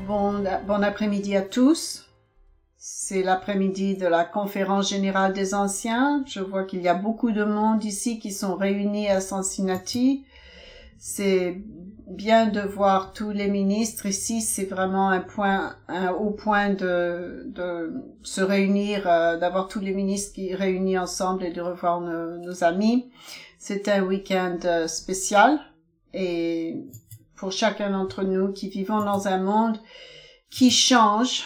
Bon après-midi à tous. C'est l'après-midi de la conférence générale des anciens. Je vois qu'il y a beaucoup de monde ici qui sont réunis à Cincinnati. C'est bien de voir tous les ministres ici. C'est vraiment un haut point de se réunir, d'avoir tous les ministres qui réunis ensemble et de revoir nos amis. C'est un week-end spécial et pour chacun d'entre nous qui vivons dans un monde qui change,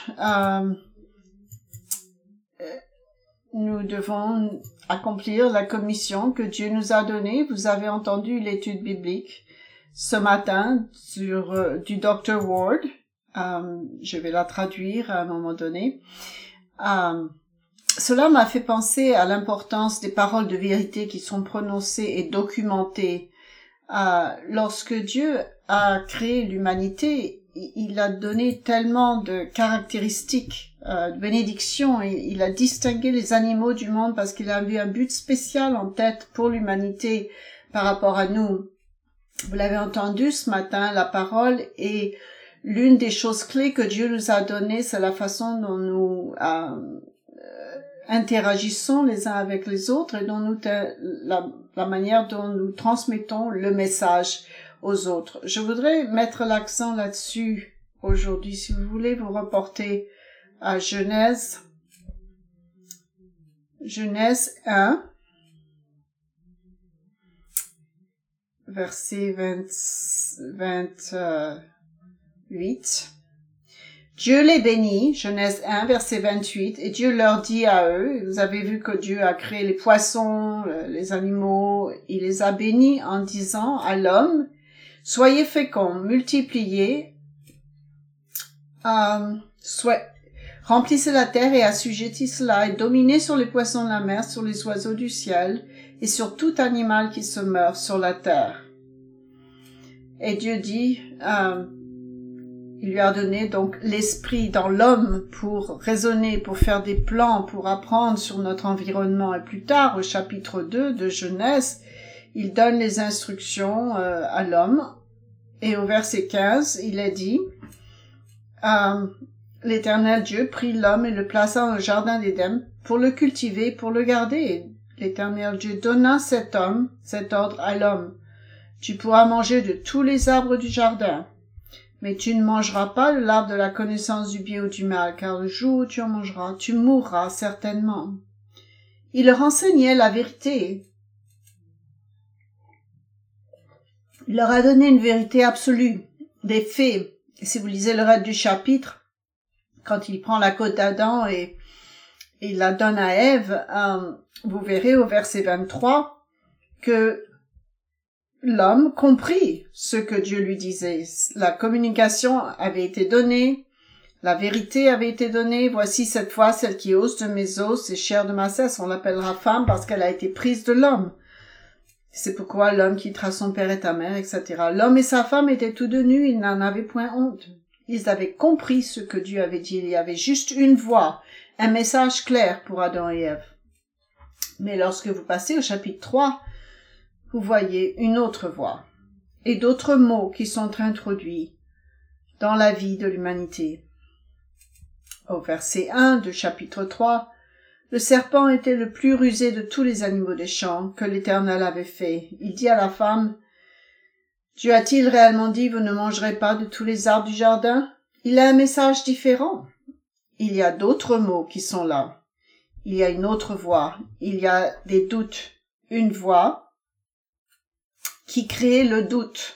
nous devons accomplir la commission que Dieu nous a donnée. Vous avez entendu l'étude biblique ce matin du Dr. Ward. Je vais la traduire à un moment donné. Cela m'a fait penser à l'importance des paroles de vérité qui sont prononcées et documentées. Lorsque Dieu a créé l'humanité, il a donné tellement de caractéristiques, de bénédictions, et il a distingué les animaux du monde parce qu'il avait un but spécial en tête pour l'humanité par rapport à nous. Vous l'avez entendu ce matin, la parole, et l'une des choses clés que Dieu nous a données, c'est la façon dont nous interagissons les uns avec les autres et dont la manière dont nous transmettons le message aux autres. Je voudrais mettre l'accent là-dessus aujourd'hui. Si vous voulez vous reporter à Genèse 1, verset 28. Dieu les bénit, Genèse 1, verset 28, et Dieu leur dit à eux, vous avez vu que Dieu a créé les poissons, les animaux, il les a bénis en disant à l'homme, soyez féconds, multipliez, remplissez la terre et assujettissez-la et dominez sur les poissons de la mer, sur les oiseaux du ciel et sur tout animal qui se meurt sur la terre. Et Dieu dit, il lui a donné donc l'esprit dans l'homme pour raisonner, pour faire des plans, pour apprendre sur notre environnement. Et plus tard, au chapitre 2 de Genèse, il donne les instructions à l'homme. Et au verset 15, il est dit, l'Éternel Dieu prit l'homme et le plaça dans le jardin d'Éden pour le cultiver, pour le garder. Et l'Éternel Dieu donna cet ordre à l'homme. Tu pourras manger de tous les arbres du jardin, mais tu ne mangeras pas de l'arbre de la connaissance du bien ou du mal, car le jour où tu en mangeras, tu mourras certainement. Il leur enseignait la vérité. Il leur a donné une vérité absolue, des faits. Et si vous lisez le reste du chapitre, quand il prend la côte d'Adam et il la donne à Ève, vous verrez au verset 23 que l'homme comprit ce que Dieu lui disait. La communication avait été donnée, la vérité avait été donnée. Voici cette fois celle qui est os de mes os et chair de ma chair. On l'appellera femme parce qu'elle a été prise de l'homme. C'est pourquoi l'homme quittera son père et ta mère, etc. L'homme et sa femme étaient tous deux nus, ils n'en avaient point honte. Ils avaient compris ce que Dieu avait dit. Il y avait juste une voix, un message clair pour Adam et Ève. Mais lorsque vous passez au chapitre 3, vous voyez une autre voix et d'autres mots qui sont introduits dans la vie de l'humanité. Au verset 1 du chapitre 3, le serpent était le plus rusé de tous les animaux des champs que l'Éternel avait fait. Il dit à la femme, Dieu a-t-il réellement dit, vous ne mangerez pas de tous les arbres du jardin? Il a un message différent. Il y a d'autres mots qui sont là. Il y a une autre voix. Il y a des doutes. Une voix qui crée le doute.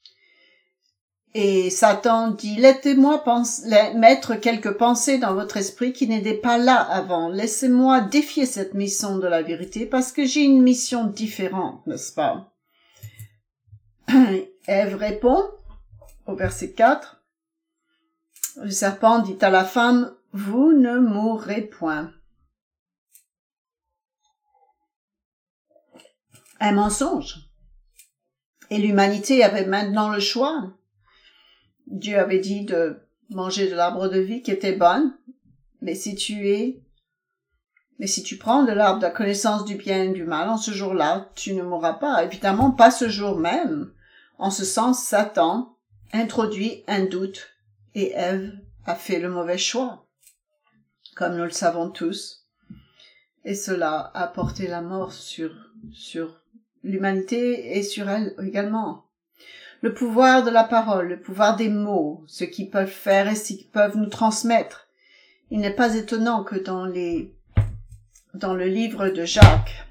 Et Satan dit, laissez-moi mettre quelques pensées dans votre esprit qui n'étaient pas là avant. Laissez-moi défier cette mission de la vérité parce que j'ai une mission différente, n'est-ce pas? Ève répond, au verset 4, le serpent dit à la femme, vous ne mourrez point. Un mensonge. Et l'humanité avait maintenant le choix. Dieu avait dit de manger de l'arbre de vie qui était bonne, mais si tu prends de l'arbre de la connaissance du bien et du mal en ce jour-là, tu ne mourras pas. Évidemment, pas ce jour même. En ce sens, Satan introduit un doute et Ève a fait le mauvais choix, comme nous le savons tous, et cela a porté la mort sur l'humanité et sur elle également. Le pouvoir de la parole, le pouvoir des mots, ce qu'ils peuvent faire et ce qu'ils peuvent nous transmettre. Il n'est pas étonnant que dans le livre de Jacques,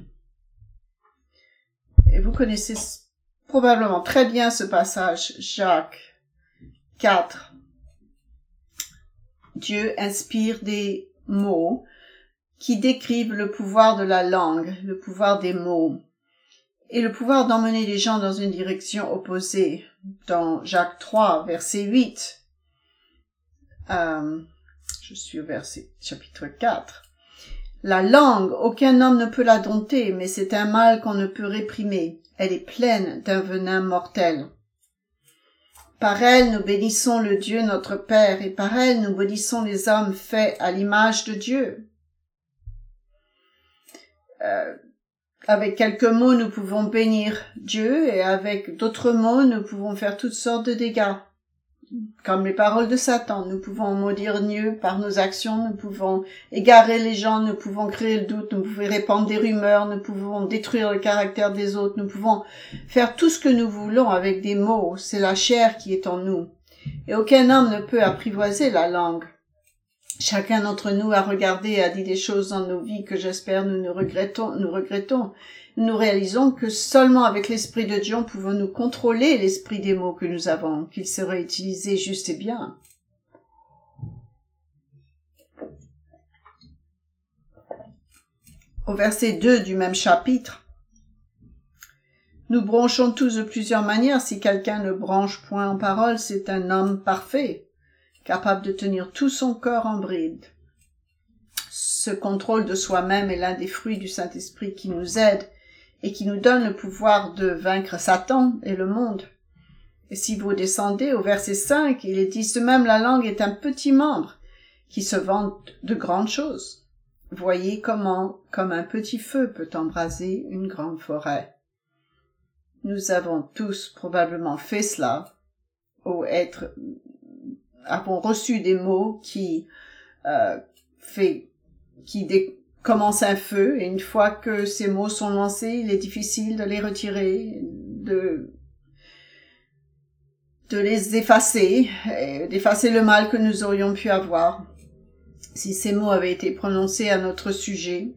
et vous connaissez probablement très bien ce passage, Jacques 4, Dieu inspire des mots qui décrivent le pouvoir de la langue, le pouvoir des mots, et le pouvoir d'emmener les gens dans une direction opposée. Dans Jacques 3, verset 8, je suis au chapitre 4. La langue, aucun homme ne peut la dompter, mais c'est un mal qu'on ne peut réprimer. Elle est pleine d'un venin mortel. Par elle, nous bénissons le Dieu notre Père, et par elle, nous bénissons les hommes faits à l'image de Dieu. Avec quelques mots, nous pouvons bénir Dieu, et avec d'autres mots, nous pouvons faire toutes sortes de dégâts. Comme les paroles de Satan, nous pouvons maudire Dieu par nos actions, nous pouvons égarer les gens, nous pouvons créer le doute, nous pouvons répandre des rumeurs, nous pouvons détruire le caractère des autres, nous pouvons faire tout ce que nous voulons avec des mots. C'est la chair qui est en nous. Et aucun homme ne peut apprivoiser la langue. Chacun d'entre nous a regardé et a dit des choses dans nos vies que j'espère nous regrettons. Nous réalisons que seulement avec l'Esprit de Dieu pouvons-nous contrôler l'esprit des mots que nous avons, qu'ils seraient utilisés juste et bien. Au verset 2 du même chapitre, nous bronchons tous de plusieurs manières. Si quelqu'un ne branche point en parole, c'est un homme parfait, capable de tenir tout son corps en bride. Ce contrôle de soi-même est l'un des fruits du Saint-Esprit qui nous aide et qui nous donne le pouvoir de vaincre Satan et le monde. Et si vous descendez au verset 5, il est dit « De même la langue est un petit membre qui se vante de grandes choses. Voyez comment, comme un petit feu peut embraser une grande forêt. » Nous avons tous probablement fait cela, avons reçu des mots qui commencent un feu, et une fois que ces mots sont lancés, il est difficile de les retirer, de les effacer, d'effacer le mal que nous aurions pu avoir si ces mots avaient été prononcés à notre sujet.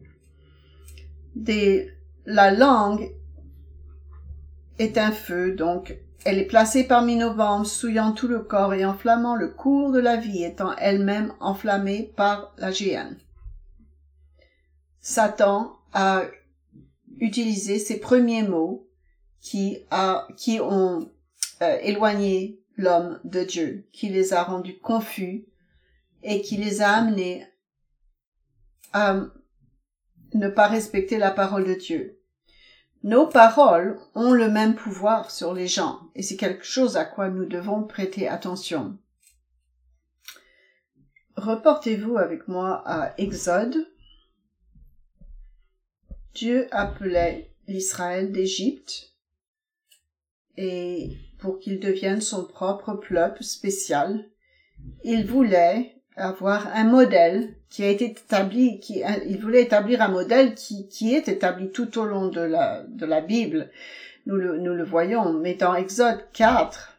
La langue est un feu, donc elle est placée parmi nos membres, souillant tout le corps et enflammant le cours de la vie, étant elle-même enflammée par la géhenne. Satan a utilisé ces premiers mots qui ont éloigné l'homme de Dieu, qui les a rendus confus et qui les a amenés à ne pas respecter la parole de Dieu. Nos paroles ont le même pouvoir sur les gens, et c'est quelque chose à quoi nous devons prêter attention. Reportez-vous avec moi à Exode. Dieu appelait l'Israël d'Égypte, et pour qu'il devienne son propre peuple spécial, il voulait avoir un modèle qui a été établi, il voulait établir un modèle qui est établi tout au long de la Bible. Nous le voyons, mais dans Exode 4,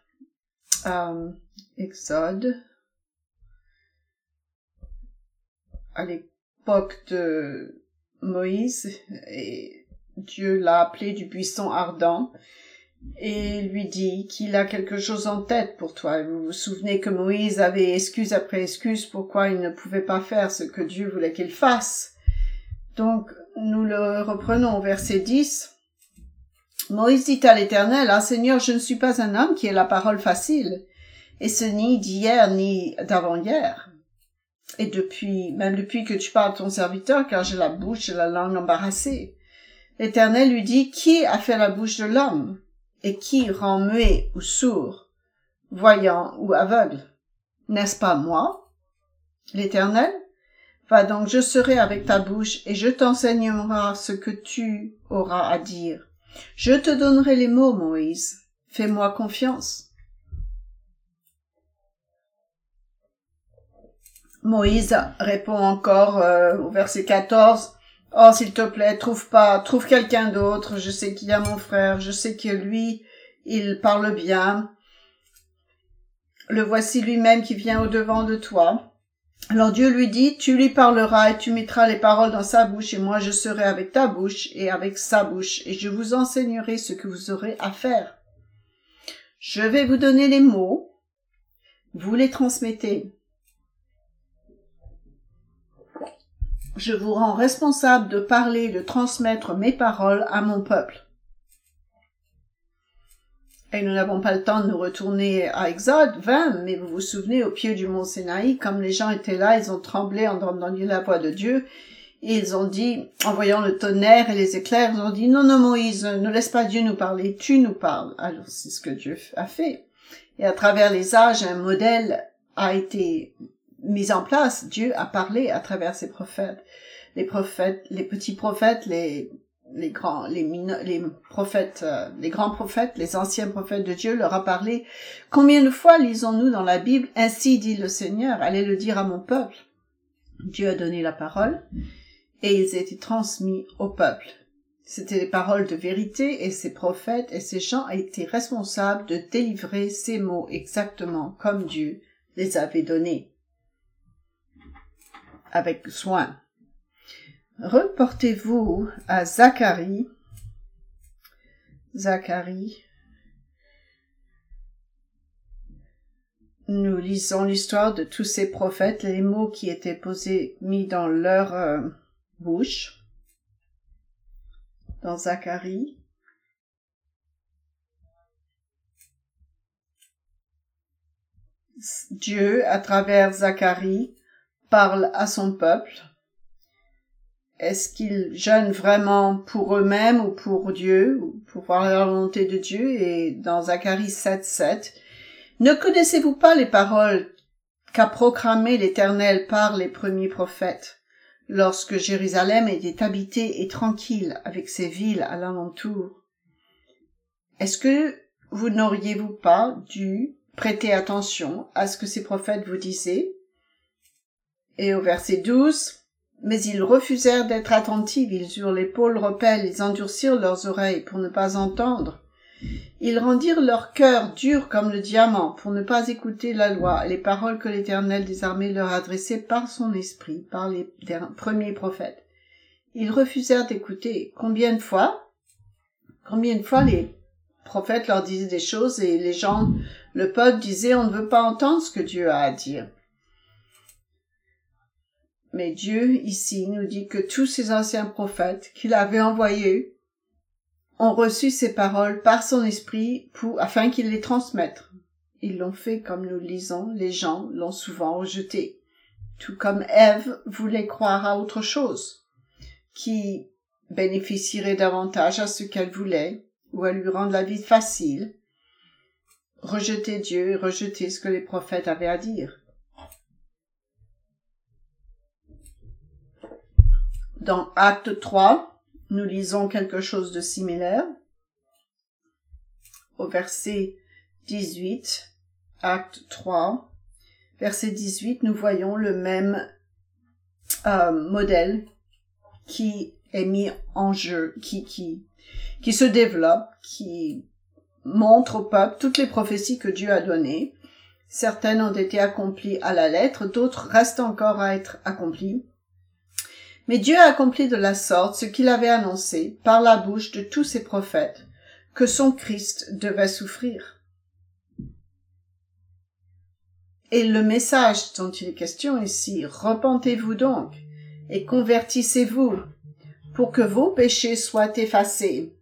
Exode, à l'époque de Moïse, et Dieu l'a appelé du buisson ardent, et lui dit qu'il a quelque chose en tête pour toi. Vous vous souvenez que Moïse avait excuse après excuse pourquoi il ne pouvait pas faire ce que Dieu voulait qu'il fasse. Donc, nous le reprenons au verset 10. Moïse dit à l'Éternel, « Ah Seigneur, je ne suis pas un homme qui ait la parole facile, et ce ni d'hier ni d'avant-hier. Et même depuis que tu parles à ton serviteur, car j'ai la bouche et la langue embarrassée. » L'Éternel lui dit, « Qui a fait la bouche de l'homme? Et qui rend muet ou sourd, voyant ou aveugle? N'est-ce pas moi, l'Éternel? Va donc, je serai avec ta bouche, et je t'enseignerai ce que tu auras à dire. Je te donnerai les mots, Moïse. Fais-moi confiance. » Moïse répond encore au verset 14, « Oh, s'il te plaît, trouve quelqu'un d'autre. Je sais qu'il y a mon frère, je sais que lui, il parle bien. Le voici lui-même qui vient au-devant de toi. » Alors Dieu lui dit, « Tu lui parleras et tu mettras les paroles dans sa bouche, et moi je serai avec ta bouche et avec sa bouche, et je vous enseignerai ce que vous aurez à faire. Je vais vous donner les mots, vous les transmettez. Je vous rends responsable de parler, de transmettre mes paroles à mon peuple. » Et nous n'avons pas le temps de nous retourner à Exode 20, mais vous vous souvenez, au pied du mont Sinaï, comme les gens étaient là, ils ont tremblé en entendant la voix de Dieu, et ils ont dit, en voyant le tonnerre et les éclairs, ils ont dit, non, Moïse, ne laisse pas Dieu nous parler, tu nous parles. Alors c'est ce que Dieu a fait. Et à travers les âges, un modèle a été mis en place. Dieu a parlé à travers ses prophètes. Les petits prophètes, les grands prophètes, les grands prophètes, les anciens prophètes de Dieu leur a parlé. Combien de fois lisons-nous dans la Bible, « Ainsi dit le Seigneur, allez le dire à mon peuple ». Dieu a donné la parole et ils étaient transmis au peuple. C'était des paroles de vérité et ces prophètes et ces gens étaient responsables de délivrer ces mots exactement comme Dieu les avait donnés, avec soin. Reportez-vous à Zacharie. Nous lisons l'histoire de tous ces prophètes, les mots qui étaient mis dans leur bouche. Dans Zacharie. Dieu, à travers Zacharie, parle à son peuple. Est-ce qu'ils jeûnent vraiment pour eux-mêmes ou pour Dieu, ou pour voir la volonté de Dieu? Et dans Zacharie 7:7, « Ne connaissez-vous pas les paroles qu'a proclamées l'Éternel par les premiers prophètes, lorsque Jérusalem était habitée et tranquille avec ses villes à l'alentour? Est-ce que vous n'auriez-vous pas dû prêter attention à ce que ces prophètes vous disaient? » Et au verset 12, « Mais ils refusèrent d'être attentifs, ils eurent l'épaule repelle, ils endurcirent leurs oreilles pour ne pas entendre. Ils rendirent leur cœur dur comme le diamant pour ne pas écouter la loi et les paroles que l'Éternel des armées leur adressait par son esprit, par les premiers prophètes. Ils refusèrent d'écouter. Combien de fois les prophètes leur disaient des choses et les gens, le peuple disait, on ne veut pas entendre ce que Dieu a à dire. Mais Dieu, ici, nous dit que tous ces anciens prophètes qu'il avait envoyés ont reçu ces paroles par son esprit afin qu'il les transmette. Ils l'ont fait comme nous le lisons, les gens l'ont souvent rejeté. Tout comme Ève voulait croire à autre chose, qui bénéficierait davantage à ce qu'elle voulait, ou à lui rendre la vie facile. Rejeter Dieu et rejeter ce que les prophètes avaient à dire. Dans Acte 3, nous lisons quelque chose de similaire. Au verset 18, Acte 3, verset 18, nous voyons le même modèle qui est mis en jeu, qui se développe, qui montre au peuple toutes les prophéties que Dieu a données. Certaines ont été accomplies à la lettre, d'autres restent encore à être accomplies. Mais Dieu a accompli de la sorte ce qu'il avait annoncé par la bouche de tous ses prophètes, que son Christ devait souffrir. Et le message dont il est question ici, « Repentez-vous donc et convertissez-vous pour que vos péchés soient effacés,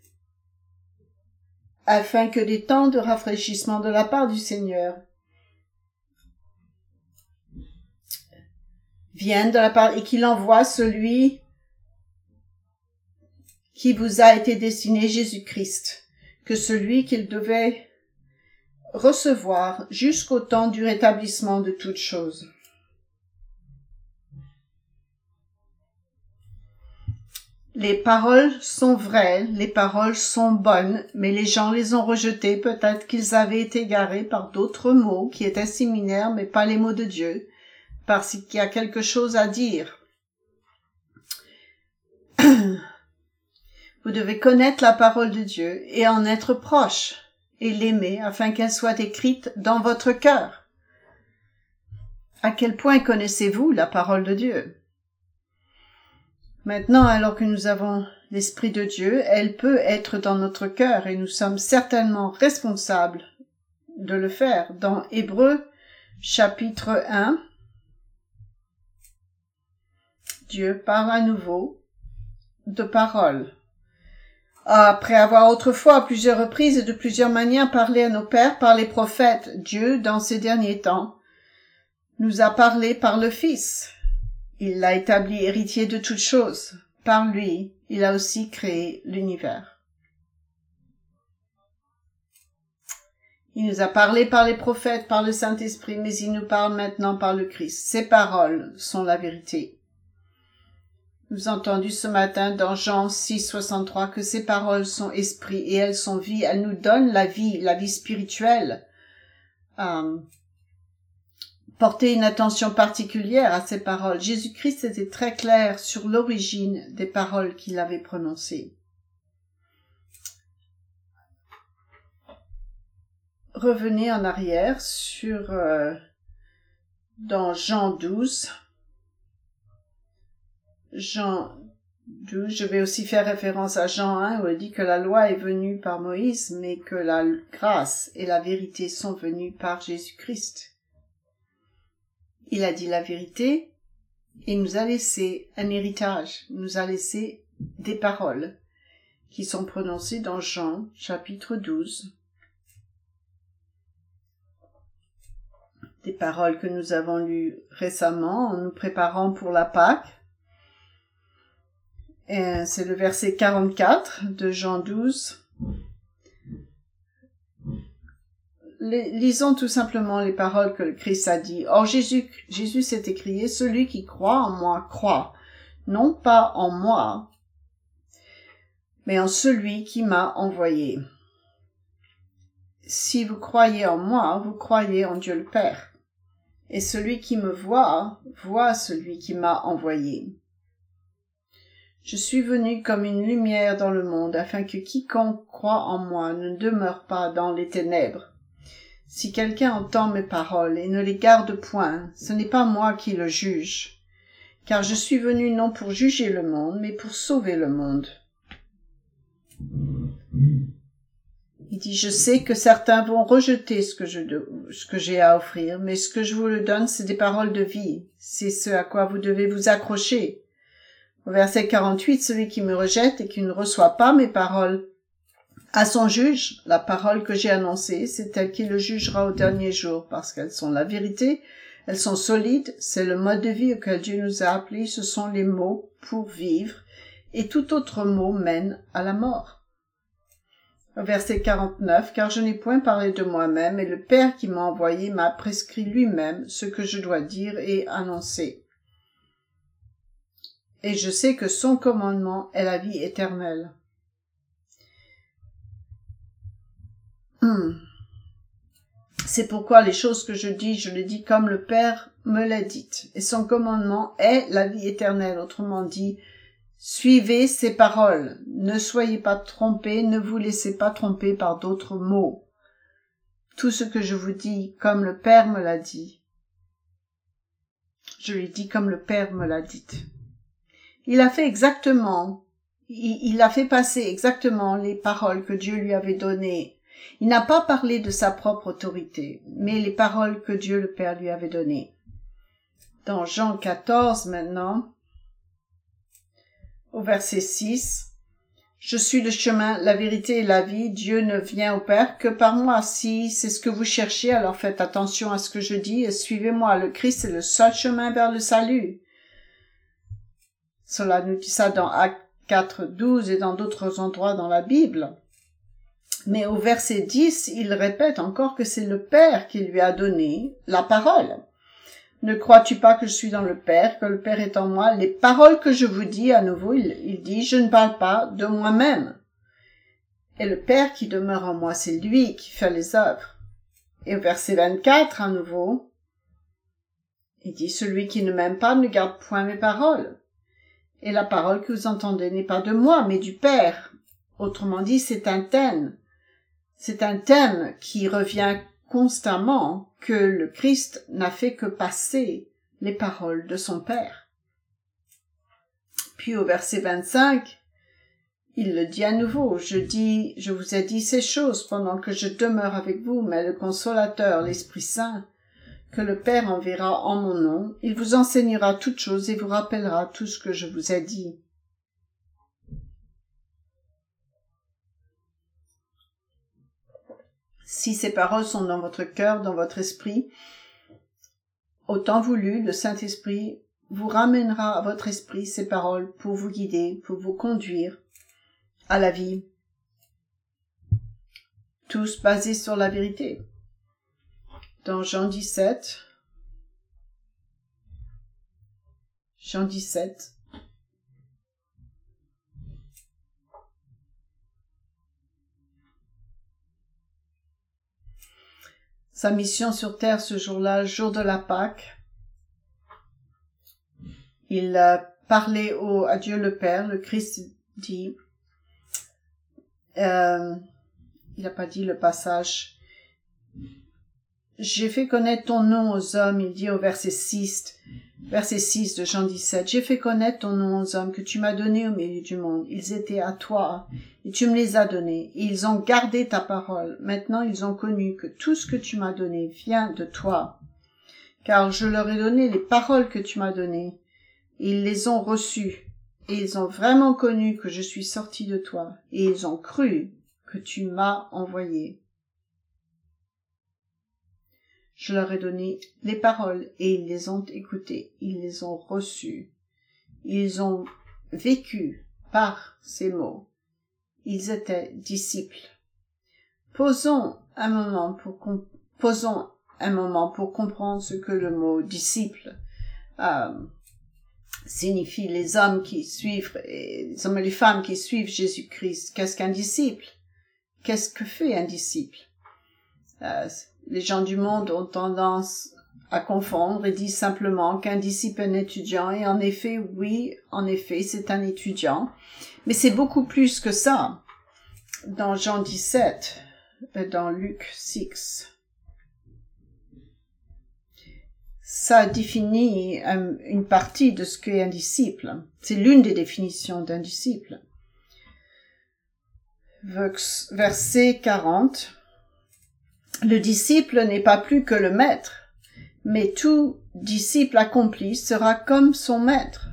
afin que des temps de rafraîchissement de la part du Seigneur viennent de la part et qu'il envoie celui qui vous a été destiné, Jésus-Christ, que celui qu'il devait recevoir jusqu'au temps du rétablissement de toutes choses. » Les paroles sont vraies, les paroles sont bonnes, mais les gens les ont rejetées. Peut-être qu'ils avaient été égarés par d'autres mots qui étaient similaires, mais pas les mots de Dieu. parce qu'il y a quelque chose à dire. Vous devez connaître la parole de Dieu et en être proche et l'aimer afin qu'elle soit écrite dans votre cœur. À quel point connaissez-vous la parole de Dieu? Maintenant, alors que nous avons l'Esprit de Dieu, elle peut être dans notre cœur et nous sommes certainement responsables de le faire. Dans Hébreux, chapitre 1, Dieu parle à nouveau de parole. Après avoir autrefois à plusieurs reprises et de plusieurs manières parlé à nos pères par les prophètes, Dieu, dans ces derniers temps, nous a parlé par le Fils. Il l'a établi héritier de toutes choses. Par lui, il a aussi créé l'univers. Il nous a parlé par les prophètes, par le Saint-Esprit, mais il nous parle maintenant par le Christ. Ses paroles sont la vérité. Nous avons entendu ce matin dans Jean 6, 63 que ces paroles sont esprit et elles sont vie. Elles nous donnent la vie spirituelle. Porter une attention particulière à ces paroles. Jésus-Christ était très clair sur l'origine des paroles qu'il avait prononcées. Revenez en arrière sur dans Jean 12. Jean 12, je vais aussi faire référence à Jean 1 où il dit que la loi est venue par Moïse, mais que la grâce et la vérité sont venues par Jésus-Christ. Il a dit la vérité et nous a laissé un héritage, nous a laissé des paroles qui sont prononcées dans Jean chapitre 12. Des paroles que nous avons lues récemment en nous préparant pour la Pâque. Et c'est le verset 44 de Jean 12. Lisons tout simplement les paroles que le Christ a dit. Or Jésus s'est écrié, celui qui croit en moi croit, non pas en moi, mais en celui qui m'a envoyé. Si vous croyez en moi, vous croyez en Dieu le Père. Et celui qui me voit, voit celui qui m'a envoyé. Je suis venu comme une lumière dans le monde, afin que quiconque croit en moi ne demeure pas dans les ténèbres. Si quelqu'un entend mes paroles et ne les garde point, ce n'est pas moi qui le juge, car je suis venu non pour juger le monde, mais pour sauver le monde. Il dit, je sais que certains vont rejeter ce que j'ai à offrir, mais ce que je vous le donne, c'est des paroles de vie. C'est ce à quoi vous devez vous accrocher. Au verset 48, celui qui me rejette et qui ne reçoit pas mes paroles à son juge, la parole que j'ai annoncée, c'est elle qui le jugera au dernier jour, parce qu'elles sont la vérité, elles sont solides, c'est le mode de vie auquel Dieu nous a appelés, ce sont les mots pour vivre, et tout autre mot mène à la mort. Au verset 49, car je n'ai point parlé de moi-même, et le Père qui m'a envoyé m'a prescrit lui-même ce que je dois dire et annoncer. Et je sais que son commandement est la vie éternelle. C'est pourquoi les choses que je dis, je les dis comme le Père me l'a dites. Et son commandement est la vie éternelle. Autrement dit, suivez ses paroles. Ne soyez pas trompés, ne vous laissez pas tromper par d'autres mots. Tout ce que je vous dis, comme le Père me l'a dit, je lui dis comme le Père me l'a dit. Il a fait passer exactement les paroles que Dieu lui avait données. Il n'a pas parlé de sa propre autorité, mais les paroles que Dieu le Père lui avait données. Dans Jean 14 maintenant, au verset 6, « Je suis le chemin, la vérité et la vie. Dieu ne vient au Père que par moi. Si c'est ce que vous cherchez, alors faites attention à ce que je dis et suivez-moi. Le Christ est le seul chemin vers le salut. » Cela nous dit ça dans Actes 4, 12 et dans d'autres endroits dans la Bible. Mais au verset 10, il répète encore que c'est le Père qui lui a donné la parole. Ne crois-tu pas que je suis dans le Père, que le Père est en moi? Les paroles que je vous dis, à nouveau, il dit, je ne parle pas de moi-même. Et le Père qui demeure en moi, c'est lui qui fait les œuvres. Et au verset 24, à nouveau, Il dit, celui qui ne m'aime pas ne garde point mes paroles. Et la parole que vous entendez n'est pas de moi, mais du Père. Autrement dit, c'est un thème. C'est un thème qui revient constamment, que le Christ n'a fait que passer les paroles de son Père. Puis au verset 25, il le dit à nouveau, je vous ai dit ces choses pendant que je demeure avec vous, mais le Consolateur, l'Esprit Saint, que le Père enverra en mon nom, il vous enseignera toutes choses et vous rappellera tout ce que je vous ai dit. Si ces paroles sont dans votre cœur, dans votre esprit, au temps voulu, le Saint-Esprit vous ramènera à votre esprit ces paroles pour vous guider, pour vous conduire à la vie. Tous basés sur la vérité. Dans Jean 17, sa mission sur terre ce jour-là, le jour de la Pâque, il parlait à Dieu le Père, le Christ dit, il n'a pas dit le passage, j'ai fait connaître ton nom aux hommes, il dit au verset 6 de Jean 17, j'ai fait connaître ton nom aux hommes que tu m'as donné au milieu du monde. Ils étaient à toi et tu me les as donnés et ils ont gardé ta parole. Maintenant ils ont connu que tout ce que tu m'as donné vient de toi. Car je leur ai donné les paroles que tu m'as données et ils les ont reçues et ils ont vraiment connu que je suis sorti de toi et ils ont cru que tu m'as envoyé. Je leur ai donné les paroles et ils les ont écoutées, ils les ont reçues. Ils ont vécu par ces mots. Ils étaient disciples. Posons un moment pour comprendre ce que le mot disciple signifie. Les hommes qui suivent, les hommes et les femmes qui suivent Jésus-Christ. Qu'est-ce qu'un disciple? Qu'est-ce que fait un disciple? Les gens du monde ont tendance à confondre et disent simplement qu'un disciple est un étudiant. Et en effet, oui, c'est un étudiant. Mais c'est beaucoup plus que ça. Dans Jean 17, dans Luc 6, ça définit une partie de ce qu'est un disciple. C'est l'une des définitions d'un disciple. Verset 40. Le disciple n'est pas plus que le maître, mais tout disciple accompli sera comme son maître.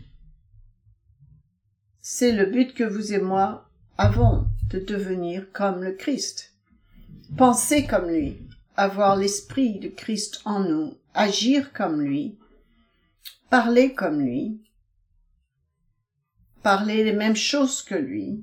C'est le but que vous et moi avons, de devenir comme le Christ. Penser comme lui, avoir l'esprit de Christ en nous, agir comme lui, parler comme lui, parler les mêmes choses que lui,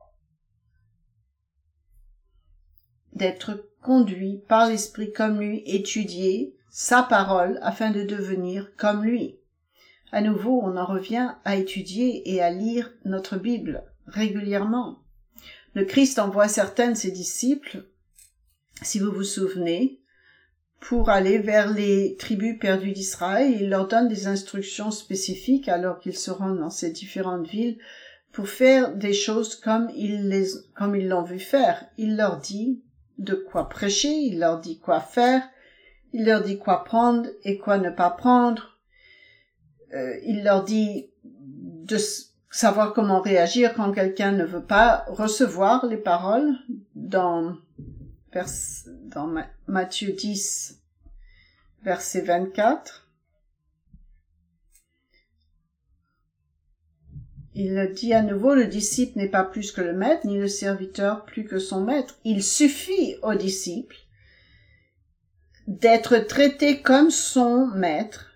d'être conduit par l'Esprit comme lui, étudier sa parole afin de devenir comme lui. À nouveau, on en revient à étudier et à lire notre Bible régulièrement. Le Christ envoie certains de ses disciples, si vous vous souvenez, pour aller vers les tribus perdues d'Israël. Il leur donne des instructions spécifiques alors qu'ils se rendent dans ces différentes villes pour faire des choses comme ils l'ont vu faire. Il leur dit de quoi prêcher, il leur dit quoi faire, il leur dit quoi prendre et quoi ne pas prendre. Il leur dit de savoir comment réagir quand quelqu'un ne veut pas recevoir les paroles. Dans Matthieu 10, verset 24, il dit à nouveau, le disciple n'est pas plus que le maître, ni le serviteur plus que son maître. Il suffit au disciple d'être traité comme son maître.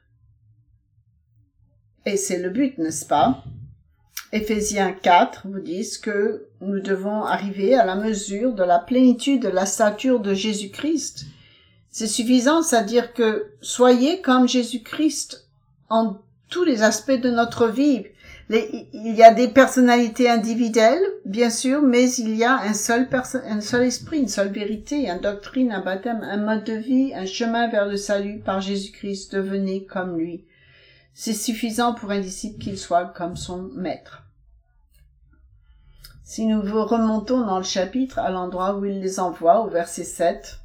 Et c'est le but, n'est-ce pas? Éphésiens 4 vous dit que nous devons arriver à la mesure de la plénitude de la stature de Jésus-Christ. C'est suffisant, c'est-à-dire que soyez comme Jésus-Christ en tous les aspects de notre vie. il y a des personnalités individuelles, bien sûr, mais il y a un seul esprit, une seule vérité, une doctrine, un baptême, un mode de vie, un chemin vers le salut par Jésus-Christ. Devenez comme lui. C'est suffisant pour un disciple qu'il soit comme son maître. Si nous vous remontons dans le chapitre, à l'endroit où il les envoie, au verset 7,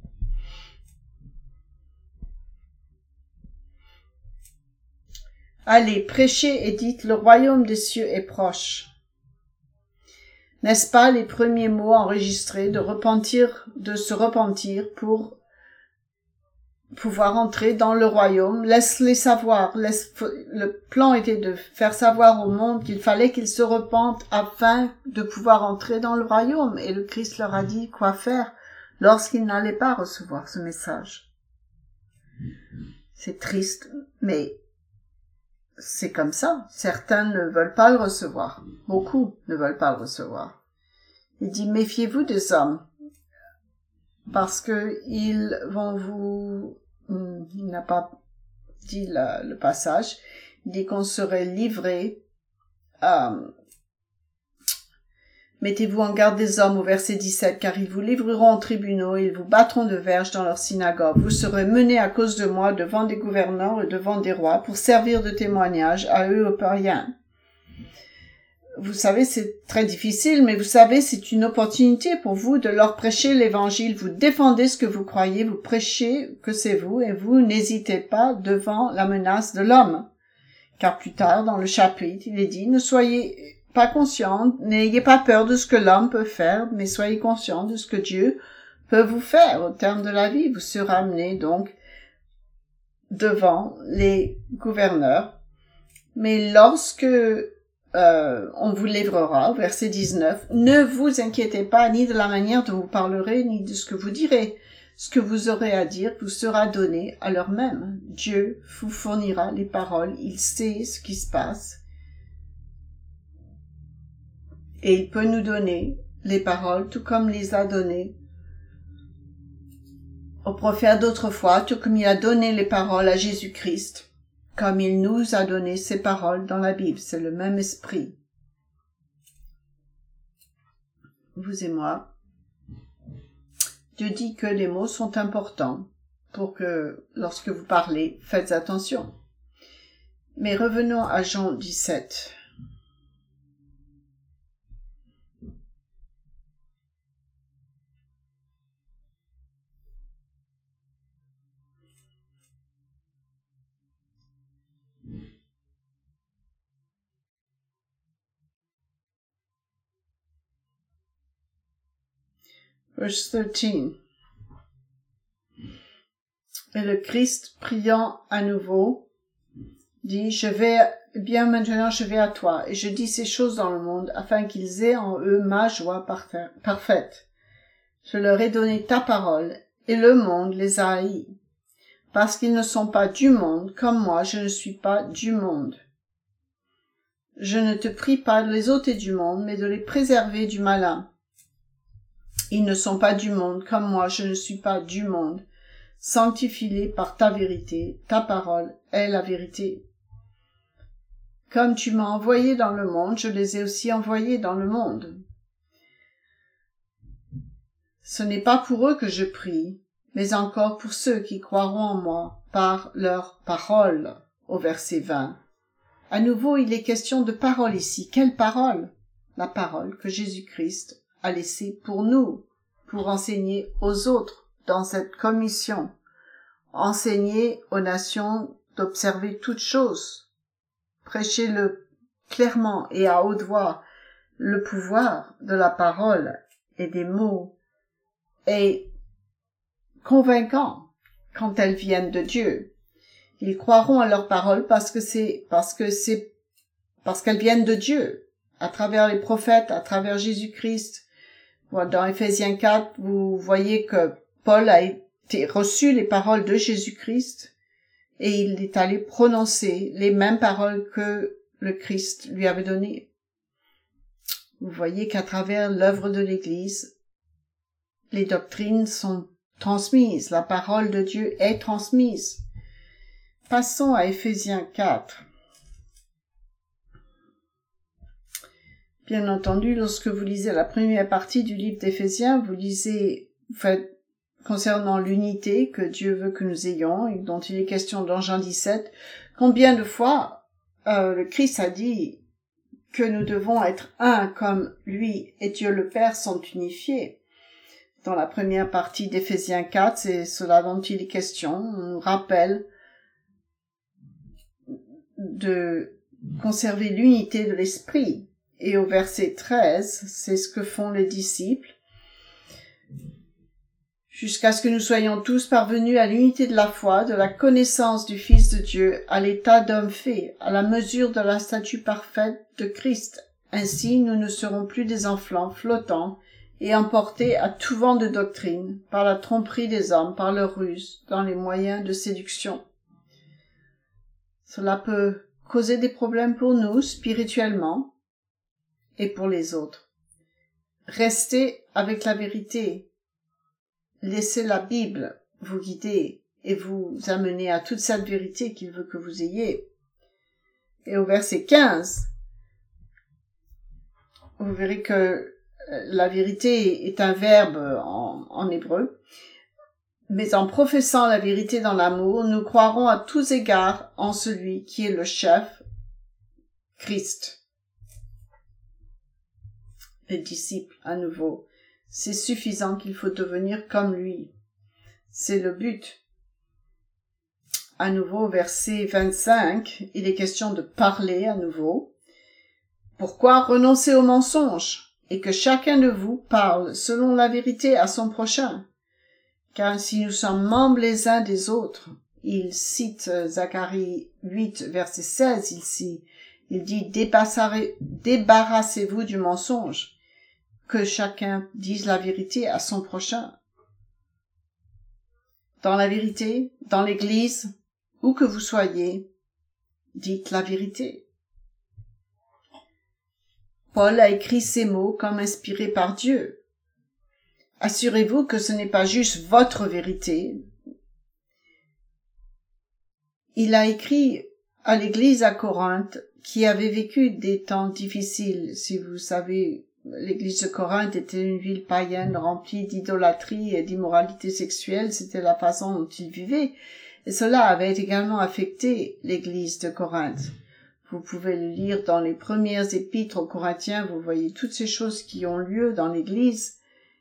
allez, prêchez et dites, le royaume des cieux est proche. N'est-ce pas les premiers mots enregistrés de se repentir pour pouvoir entrer dans le royaume? Laisse-les savoir. Le plan était de faire savoir au monde qu'il fallait qu'ils se repentent afin de pouvoir entrer dans le royaume. Et le Christ leur a dit quoi faire lorsqu'ils n'allaient pas recevoir ce message. C'est triste, mais c'est comme ça. Certains ne veulent pas le recevoir. Beaucoup ne veulent pas le recevoir. Il dit, méfiez-vous des hommes, parce que ils vont vous... Il n'a pas dit le passage. Il dit qu'on serait livré. Mettez-vous en garde des hommes au verset 17, car ils vous livreront aux tribunaux, ils vous battront de verges dans leurs synagogues. Vous serez menés à cause de moi devant des gouverneurs et devant des rois pour servir de témoignage à eux aux païens. Vous savez, c'est très difficile, mais vous savez, c'est une opportunité pour vous de leur prêcher l'évangile. Vous défendez ce que vous croyez, vous prêchez que c'est vous, et vous n'hésitez pas devant la menace de l'homme. Car plus tard, dans le chapitre, il est dit, ne soyez pas conscients, n'ayez pas peur de ce que l'homme peut faire, mais soyez conscients de ce que Dieu peut vous faire. Au terme de la vie, vous serez amenés donc devant les gouverneurs. Mais lorsque on vous livrera, verset 19, ne vous inquiétez pas ni de la manière dont vous parlerez, ni de ce que vous direz. Ce que vous aurez à dire vous sera donné à l'heure même. Dieu vous fournira les paroles, il sait ce qui se passe. Et il peut nous donner les paroles, tout comme il les a données aux prophètes d'autrefois, tout comme il a donné les paroles à Jésus-Christ. Comme il nous a donné ces paroles dans la Bible. C'est le même esprit. Vous et moi. Dieu dit que les mots sont importants pour que, lorsque vous parlez, faites attention. Mais revenons à Jean 17. Verse 13. Et le Christ, priant à nouveau, dit, maintenant je vais à toi, et je dis ces choses dans le monde, afin qu'ils aient en eux ma joie parfaite. Je leur ai donné ta parole, et le monde les a haïs, parce qu'ils ne sont pas du monde, comme moi je ne suis pas du monde. Je ne te prie pas de les ôter du monde, mais de les préserver du malin. Ils ne sont pas du monde, comme moi je ne suis pas du monde. Sanctifie-les par ta vérité, ta parole est la vérité. Comme tu m'as envoyé dans le monde, je les ai aussi envoyés dans le monde. Ce n'est pas pour eux que je prie, mais encore pour ceux qui croiront en moi par leur parole, au verset 20. À nouveau, il est question de parole ici. Quelle parole? La parole que Jésus-Christ a laissée pour nous, pour enseigner aux autres dans cette commission. Enseigner aux nations d'observer toutes choses. Prêchez-le clairement et à haute voix. Le pouvoir de la parole et des mots est convaincant quand elles viennent de Dieu. Ils croiront à leurs paroles parce qu'elles viennent de Dieu, à travers les prophètes, à travers Jésus-Christ. Dans Éphésiens 4, vous voyez que Paul a reçu les paroles de Jésus-Christ et il est allé prononcer les mêmes paroles que le Christ lui avait données. Vous voyez qu'à travers l'œuvre de l'Église, les doctrines sont transmises, la parole de Dieu est transmise. Passons à Éphésiens 4. Bien entendu, lorsque vous lisez la première partie du livre d'Éphésiens, vous faites concernant l'unité que Dieu veut que nous ayons et dont il est question dans Jean 17, combien de fois le Christ a dit que nous devons être un comme lui et Dieu le Père sont unifiés. Dans la première partie d'Éphésiens 4, c'est cela dont il est question. On nous rappelle de conserver l'unité de l'esprit. Et au verset 13, c'est ce que font les disciples. Jusqu'à ce que nous soyons tous parvenus à l'unité de la foi, de la connaissance du Fils de Dieu, à l'état d'homme fait, à la mesure de la statue parfaite de Christ. Ainsi, nous ne serons plus des enfants flottants et emportés à tout vent de doctrine, par la tromperie des hommes, par leur ruse, dans les moyens de séduction. Cela peut causer des problèmes pour nous, spirituellement, et pour les autres. Restez avec la vérité. Laissez la Bible vous guider et vous amener à toute cette vérité qu'il veut que vous ayez. Et au verset 15, vous verrez que la vérité est un verbe en hébreu. Mais en professant la vérité dans l'amour, nous croirons à tous égards en celui qui est le chef, Christ. Les disciples, à nouveau, c'est suffisant qu'il faut devenir comme lui. C'est le but. À nouveau, verset 25, il est question de parler à nouveau. Pourquoi renoncer au mensonge et que chacun de vous parle selon la vérité à son prochain? Car si nous sommes membres les uns des autres, il cite Zacharie 8, verset 16 ici, il dit « Débarrassez-vous du mensonge, que chacun dise la vérité à son prochain. » Dans la vérité, dans l'Église, où que vous soyez, dites la vérité. Paul a écrit ces mots comme inspirés par Dieu. Assurez-vous que ce n'est pas juste votre vérité. Il a écrit à l'église à Corinthe, qui avait vécu des temps difficiles. Si vous savez, l'église de Corinthe était une ville païenne remplie d'idolâtrie et d'immoralité sexuelle. C'était la façon dont ils vivaient. Et cela avait également affecté l'église de Corinthe. Vous pouvez le lire dans les premières épîtres aux Corinthiens. Vous voyez toutes ces choses qui ont lieu dans l'église.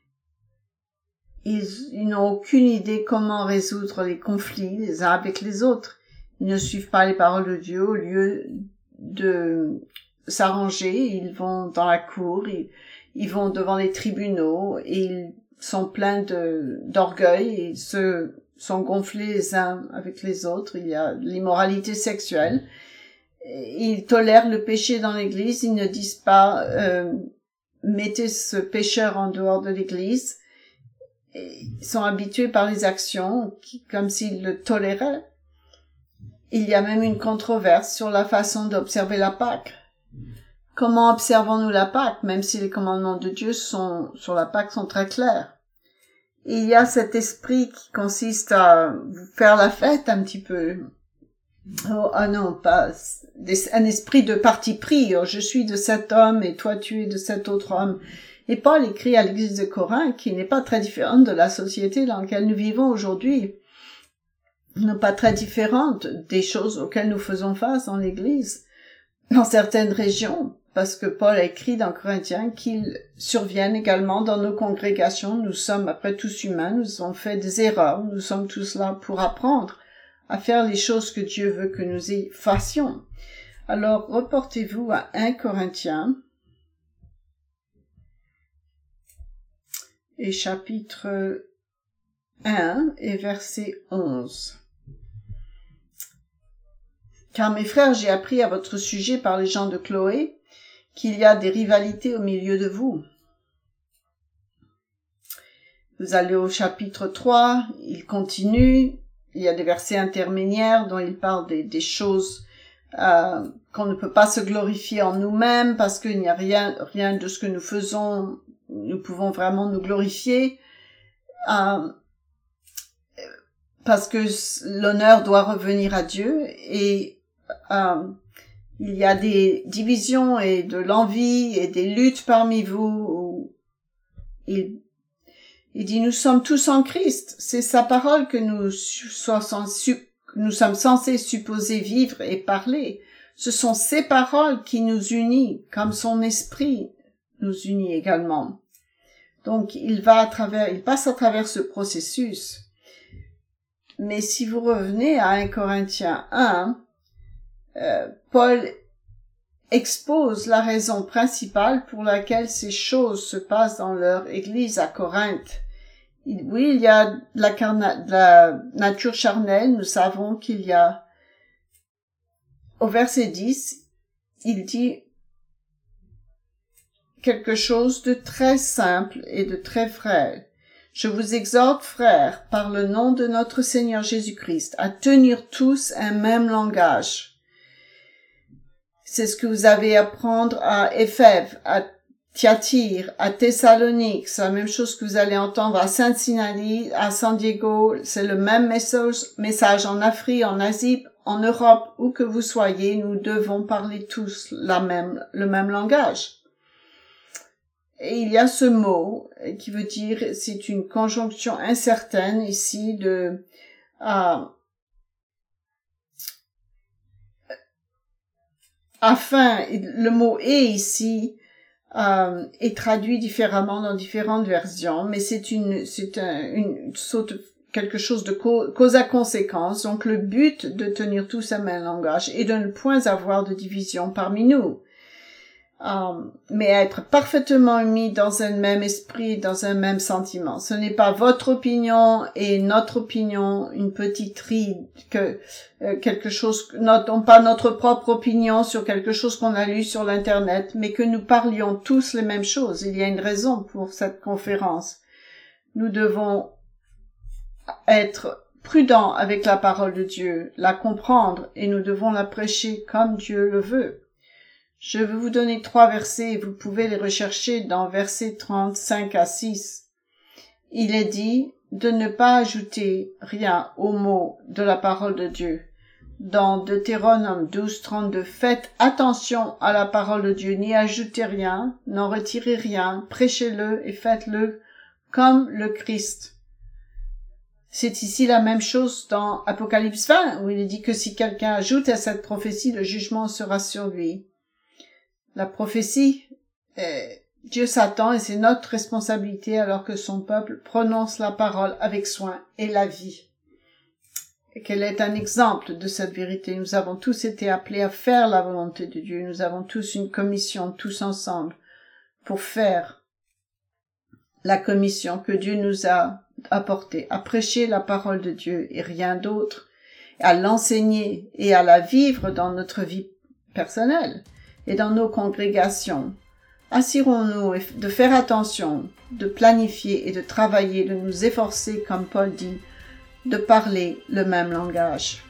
Ils n'ont aucune idée comment résoudre les conflits les uns avec les autres. Ils ne suivent pas les paroles de Dieu. Au lieu de s'arranger, ils vont dans la cour, ils vont devant les tribunaux et ils sont pleins d'orgueil et ils se sont gonflés les uns avec les autres. Il y a l'immoralité sexuelle. Ils tolèrent le péché dans l'église. Ils ne disent pas mettez ce pécheur en dehors de l'église. Ils sont habitués par les actions, comme s'ils le toléraient. Il y a même une controverse sur la façon d'observer la Pâque. Comment observons-nous la Pâque, même si les commandements de Dieu sur la Pâque sont très clairs? Il y a cet esprit qui consiste à faire la fête un petit peu. Oh, ah non, pas un esprit de parti pris. Oh, je suis de cet homme et toi tu es de cet autre homme. Et Paul écrit à l'église de Corinthe, qui n'est pas très différente de la société dans laquelle nous vivons aujourd'hui, non pas très différente des choses auxquelles nous faisons face dans l'église, dans certaines régions, parce que Paul a écrit dans Corinthiens qu'ils surviennent également dans nos congrégations. Nous sommes après tous humains, nous avons fait des erreurs, nous sommes tous là pour apprendre à faire les choses que Dieu veut que nous y fassions. Alors, reportez-vous à 1 Corinthiens, et chapitre 1 et verset 11. Car mes frères, j'ai appris à votre sujet par les gens de Chloé qu'il y a des rivalités au milieu de vous. Vous allez au chapitre 3, il continue, il y a des versets intermédiaires dont il parle des choses qu'on ne peut pas se glorifier en nous-mêmes parce qu'il n'y a rien de ce que nous faisons. Nous pouvons vraiment nous glorifier parce que l'honneur doit revenir à Dieu et il y a des divisions et de l'envie et des luttes parmi vous. Il dit, nous sommes tous en Christ. C'est sa parole que nous sommes censés supposer vivre et parler. Ce sont ses paroles qui nous unissent, comme son esprit nous unit également. Donc, il passe à travers ce processus. Mais si vous revenez à 1 Corinthiens 1, Paul expose la raison principale pour laquelle ces choses se passent dans leur église à Corinthe. Oui, il y a de la nature charnelle, nous savons qu'il y a. Au verset 10, il dit quelque chose de très simple et de très vrai. Je vous exhorte, frères, par le nom de notre Seigneur Jésus-Christ, à tenir tous un même langage. C'est ce que vous avez à apprendre à Éphèse, à Thyatire, à Thessalonique. C'est la même chose que vous allez entendre à Cincinnati, à San Diego. C'est le même message en Afrique, en Asie, en Europe, où que vous soyez. Nous devons parler tous le même langage. Et il y a ce mot qui veut dire, c'est une conjonction incertaine ici le mot est ici est traduit différemment dans différentes versions, mais c'est une sorte de quelque chose de cause à conséquence. Donc le but de tenir tous un même langage est de ne point avoir de division parmi nous. Mais être parfaitement mis dans un même esprit, dans un même sentiment. Ce n'est pas votre opinion et notre opinion, une petite ride, quelque chose, non pas notre propre opinion sur quelque chose qu'on a lu sur l'internet, mais que nous parlions tous les mêmes choses. Il y a une raison pour cette conférence. Nous devons être prudents avec la parole de Dieu, la comprendre, et nous devons la prêcher comme Dieu le veut. Je vais vous donner 3 versets et vous pouvez les rechercher dans versets 35 à 6. Il est dit de ne pas ajouter rien aux mots de la parole de Dieu. Dans Deutéronome 12, 32, faites attention à la parole de Dieu, n'y ajoutez rien, n'en retirez rien, prêchez-le et faites-le comme le Christ. C'est ici la même chose dans Apocalypse 20, où il est dit que si quelqu'un ajoute à cette prophétie, le jugement sera sur lui. La prophétie, Dieu s'attend et c'est notre responsabilité alors que son peuple prononce la parole avec soin et la vie. Et qu'elle est un exemple de cette vérité. Nous avons tous été appelés à faire la volonté de Dieu. Nous avons tous une commission, tous ensemble, pour faire la commission que Dieu nous a apportée, à prêcher la parole de Dieu et rien d'autre, à l'enseigner et à la vivre dans notre vie personnelle. Et dans nos congrégations, assurons-nous de faire attention, de planifier et de travailler, de nous efforcer, comme Paul dit, de parler le même langage.